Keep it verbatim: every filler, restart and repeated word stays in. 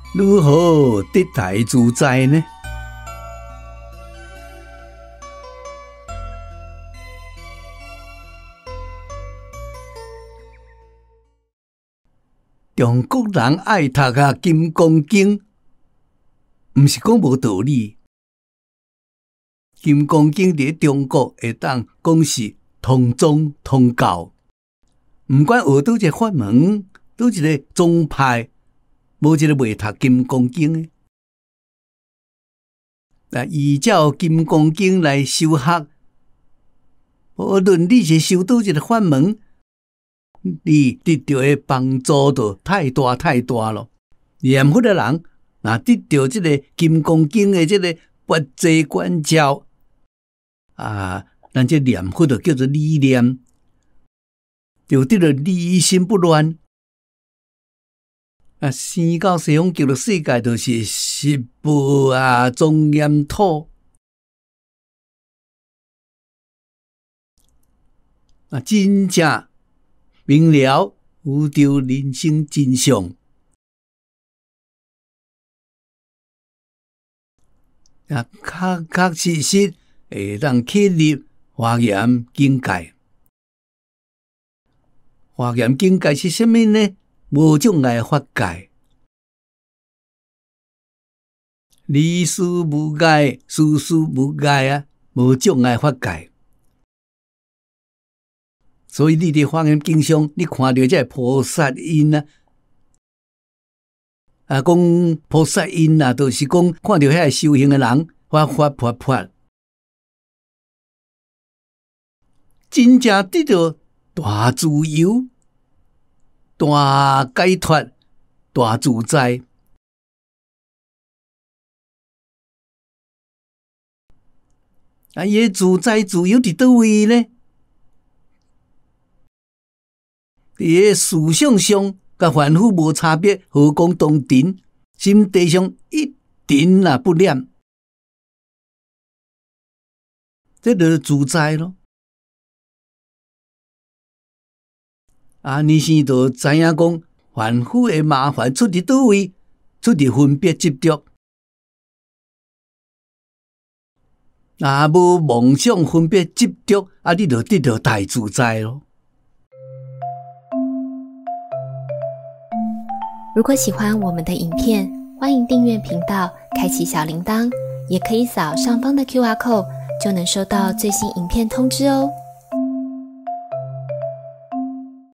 如何得大自在呢？中国人爱读啊《金刚经》，毋是讲无道理。《金刚经》伫中国会当讲是通宗通教，毋管学倒一个法门，倒一个宗派，无一个袂读《金刚经》的。那依照《金刚经》来修学，无论你是修倒一个法门，你得到的帮助就太大太大了。念佛的人若得到这个《金刚经》的这个八节观照啊，咱这念佛就叫做理念，就得了离心不乱。啊，生到西方极乐世界就是十部啊庄严土。啊，真正明了悟到人生真相，啊，确确实实会当启入华严境界。华严境界是什么呢？无障碍法界，理事无碍，事事无碍啊，无障碍法界。所以你伫华严经上，你看到这菩萨因啊，啊，讲菩萨因啊，就是讲看到遐修行的人发发发发，真正得到大自由、大解脱、大自在。啊，伊自在自由伫倒位呢？伫个思想上，甲凡夫无差别，何况当尘？心地上一尘也不染，这就是自在咯。啊，尼生就知影讲，凡夫的麻烦出伫倒位，出伫分别执着。啊，无妄想分别执着，啊，你就得到大自在咯。 如果喜欢我们的影片，欢迎订阅频道，开启小铃铛，也可以扫上方的 Q R code，就能收到最新影片通知哦。